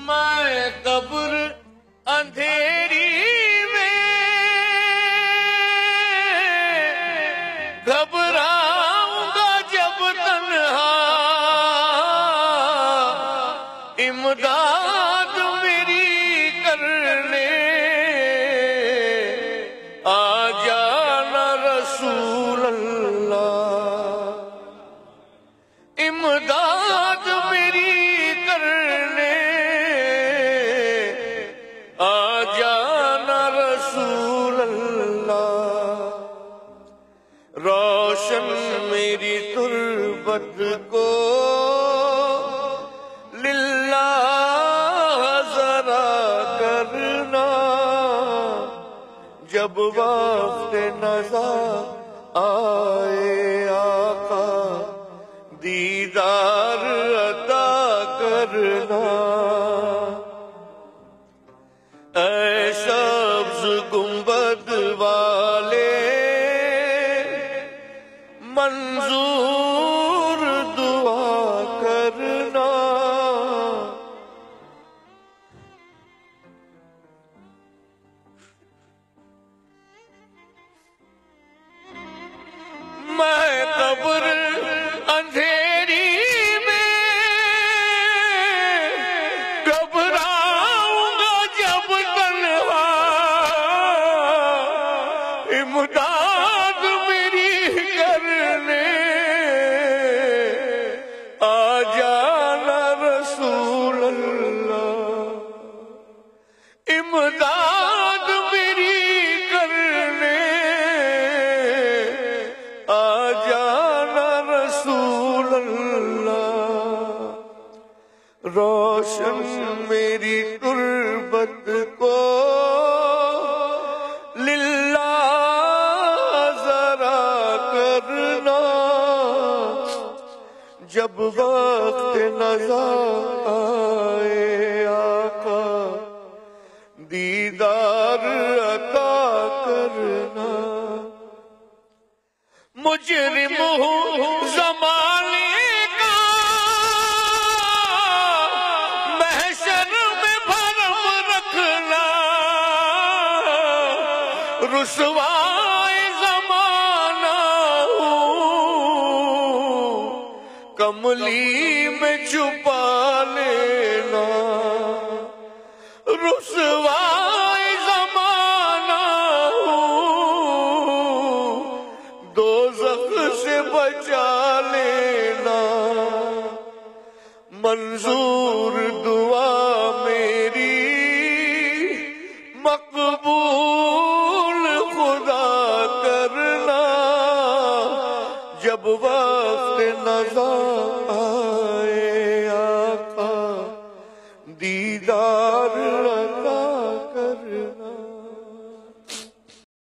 میں قبر اندھیری میں گھبراؤں گا جب تنہا، امداد میری کرنے آ جانا رسول اللہ، امداد میری کرنے آ جانا رسول اللہ، روشن میری تربت کو للہ ذرا کرنا، جب وقت نزا آئے آقا دیدار عطا کرنا، اے سبز گنبد والے منظور دعا کرنا، میں قبر اندھیری میں گھبراؤں گا جب تنہا، امداد میری کرنے آ جانا رسول اللہ، امداد میری کرنے آ جانا رسول اللہ، روشن میری تربت کو للہ ذرا کرنا، جب وقت نزا آئے آقا دیدار عطا کرنا، مجرم ہوں زمانے کا محشر میں بھرم رکھنا، رسوائے زمانہ ہوں کملی میں چھپا لینا، رسوائے زمانہ ہوں دوزخ سے بچا لینا، منظور دعا میری مقبول خدا کرنا، جب وقت نزا آئے آقا دیدار